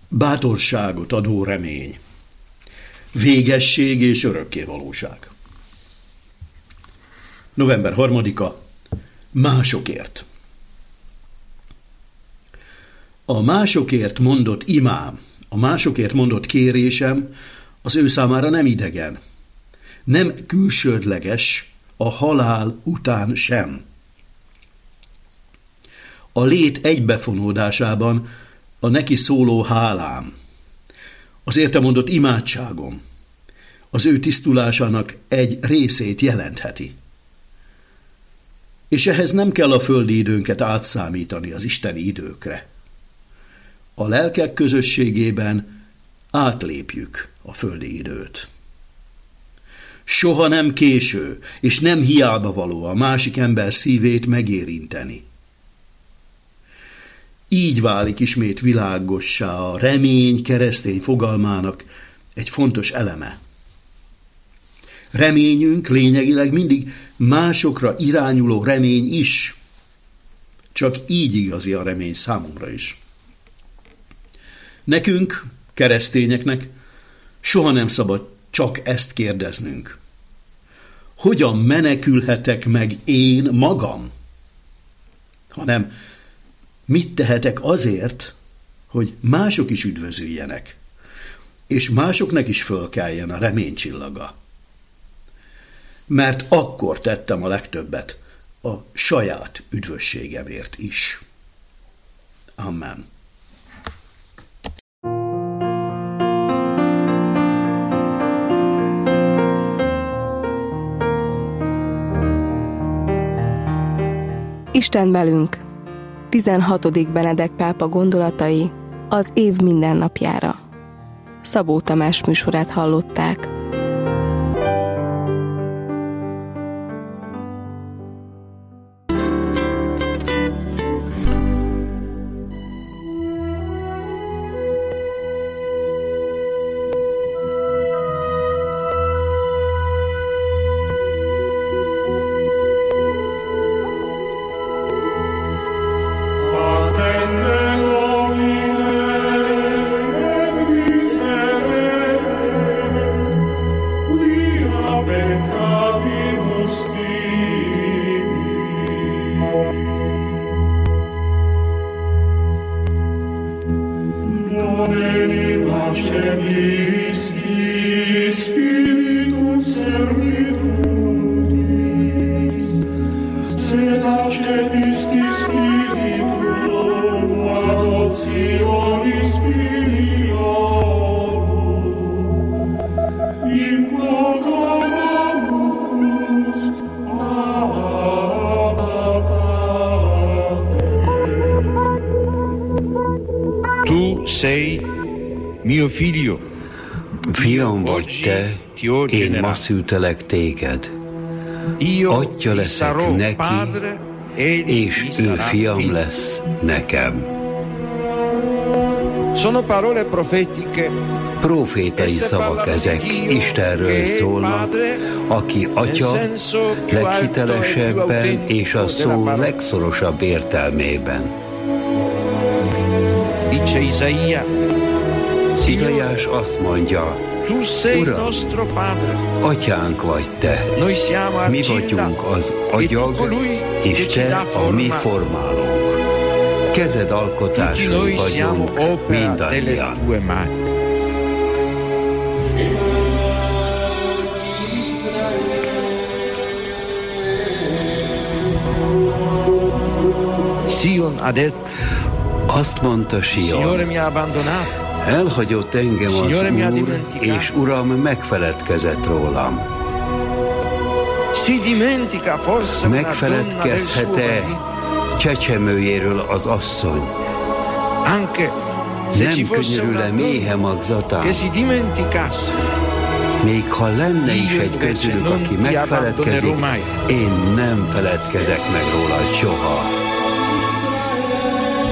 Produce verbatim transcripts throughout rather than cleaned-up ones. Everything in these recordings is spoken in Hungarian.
Bátorságot adó remény. Végesség és örökkévalóság. november harmadika. Másokért. A másokért mondott imám, a másokért mondott kérésem az ő számára nem idegen, nem külsődleges, a halál után sem. A lét egybefonódásában a neki szóló hálám, az érte mondott imádságom, az ő tisztulásának egy részét jelentheti. És ehhez nem kell a földi időnket átszámítani az isteni időkre. A lelkek közösségében átlépjük a földi időt. Soha nem késő, és nem hiába való a másik ember szívét megérinteni. Így válik ismét világossá a remény keresztény fogalmának egy fontos eleme. Reményünk lényegileg mindig másokra irányuló remény is. Csak így igazi a remény számomra is. Nekünk, keresztényeknek soha nem szabad csak ezt kérdeznünk. Hogyan menekülhetek meg én magam? Hanem mit tehetek azért, hogy mások is üdvözüljenek, és másoknak is fölkeljen a reménycsillaga. Mert akkor tettem a legtöbbet a saját üdvösségemért is. Amen. Isten velünk. tizenhatodik Benedek pápa gondolatai az év mindennapjára. Szabó Tamás műsorát hallották. Fiam vagy te, én ma szültelek téged. Atya leszek neki, és ő fiam lesz nekem. Profétai szavak ezek, Istenről szólnak, aki atya leghitelesebben és a szó legszorosabb értelmében. Izaiás azt mondja, Uram, atyánk vagy te, mi vagyunk az agyag, és te a mi formálónk. Kezed alkotásai vagyunk mindannyian. Azt mondta Sion, elhagyott engem az Úr, és Uram megfeledkezett rólam. Megfeledkezhet-e csecsemőjéről az asszony? Nem könyörül-e méhe magzatán? Még ha lenne is egy közülük, aki megfeledkezik, én nem feledkezek meg róla soha.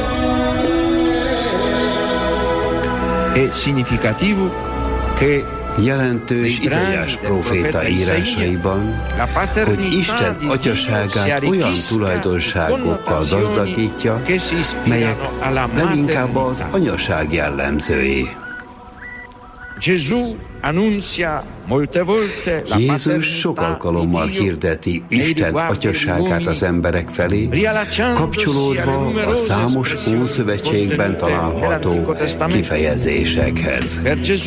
È significativo che Jelentős Izaiás próféta írásaiban, hogy Isten atyaságát olyan tulajdonságokkal gazdagítja, melyek leginkább az anyaság jellemzői. Jézus sok alkalommal hirdeti Isten atyaságát az emberek felé, kapcsolódva a számos Ószövetségben található kifejezésekhez.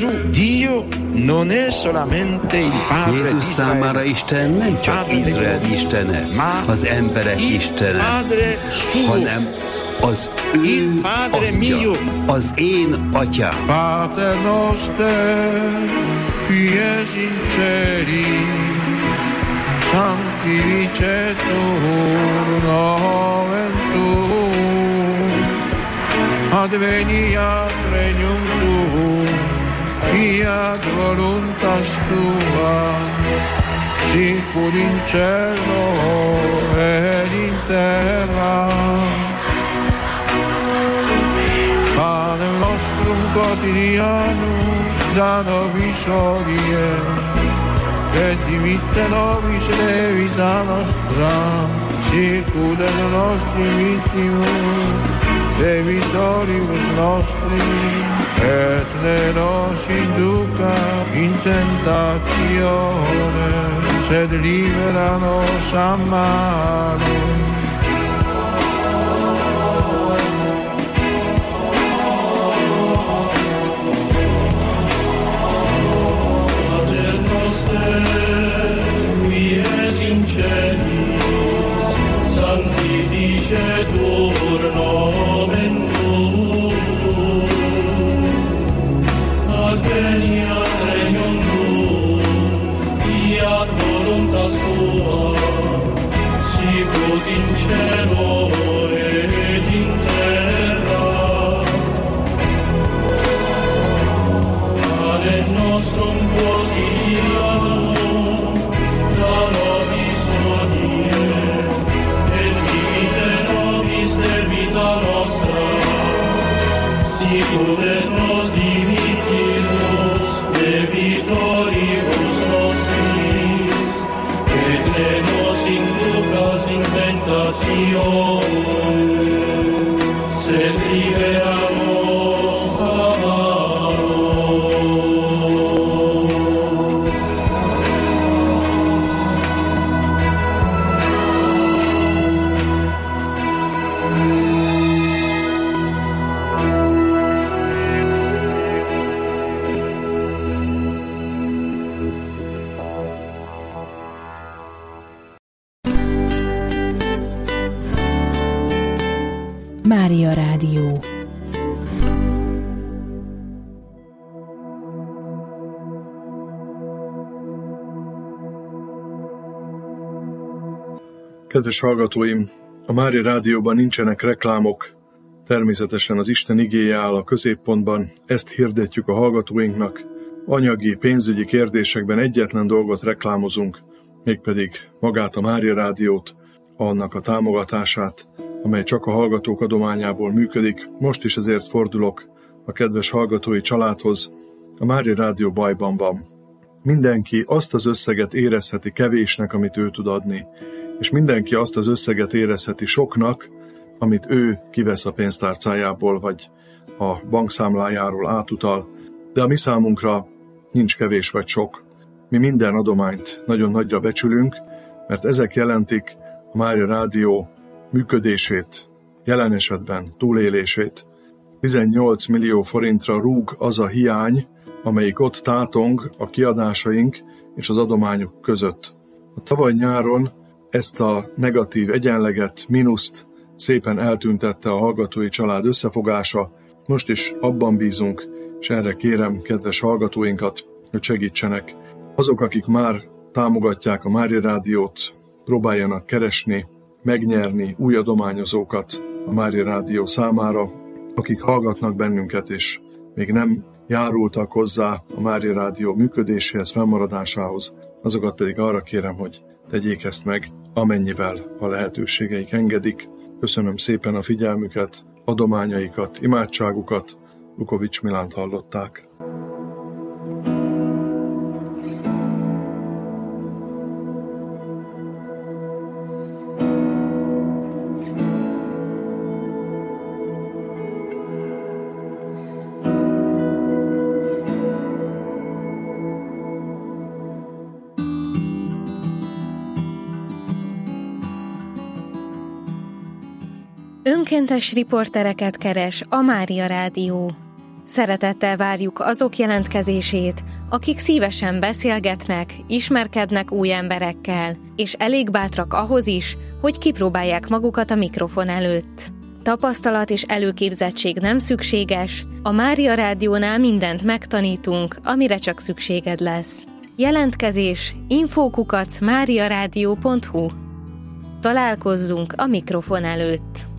Jézus számára Isten nem csak Izrael istene, az emberek istene, hanem az ő atya, az én atyám. Pater noster, qui es in celi, sanctificetur nomen tuum, adveniat regnum tuum, fiat voluntas tua, sicur in cielo et in terra. Panem nostrum quotidianum da nobis hodie, et dimitte nobis debita nostra, sicut et nostri vittimus debitoribus nostri, et ne nos induca in tentatione, sed libera nos a malo. Sanctificetur nomen tuum, adveniat regnum tuum, fiat voluntas tua, sicut in cielo et in terra. Panem nostrum quotidianum da nobis hodie, sicut et nos dimittimus debitoribus nostris, et ne nos inducas in tentatione, sed libera nos a malo. Mária Rádió. Kedves hallgatóim, a Mária Rádióban nincsenek reklámok, természetesen az Isten igéje áll a középpontban, ezt hirdetjük a hallgatóinknak. Anyagi, pénzügyi kérdésekben egyetlen dolgot reklámozunk, mégpedig magát a Mária Rádiót, annak a támogatását, amely csak a hallgatók adományából működik. Most is ezért fordulok a kedves hallgatói családhoz. A Mária Rádió bajban van. Mindenki azt az összeget érezheti kevésnek, amit ő tud adni, és mindenki azt az összeget érezheti soknak, amit ő kivesz a pénztárcájából, vagy a bankszámlájáról átutal, de a mi számunkra nincs kevés vagy sok. Mi minden adományt nagyon nagyra becsülünk, mert ezek jelentik a Mária Rádió működését, jelen esetben túlélését. tizennyolc millió forintra rúg az a hiány, amelyik ott tátong a kiadásaink és az adományok között. A tavaly nyáron ezt a negatív egyenleget, mínuszt szépen eltüntette a hallgatói család összefogása. Most is abban bízunk, és erre kérem kedves hallgatóinkat, hogy segítsenek. Azok, akik már támogatják a Mária Rádiót, próbáljanak keresni, megnyerni új adományozókat a Mária Rádió számára, akik hallgatnak bennünket, és még nem járultak hozzá a Mária Rádió működéséhez, fennmaradásához, azokat pedig arra kérem, hogy tegyék ezt meg, amennyivel a lehetőségeik engedik. Köszönöm szépen a figyelmüket, adományaikat, imádságukat. Lukovics Milánt hallották. Önkéntes riportereket keres a Mária Rádió. Szeretettel várjuk azok jelentkezését, akik szívesen beszélgetnek, ismerkednek új emberekkel, és elég bátrak ahhoz is, hogy kipróbálják magukat a mikrofon előtt. Tapasztalat és előképzettség nem szükséges, a Mária Rádiónál mindent megtanítunk, amire csak szükséged lesz. Jelentkezés info kukac máriarádió pont hu. Találkozzunk a mikrofon előtt.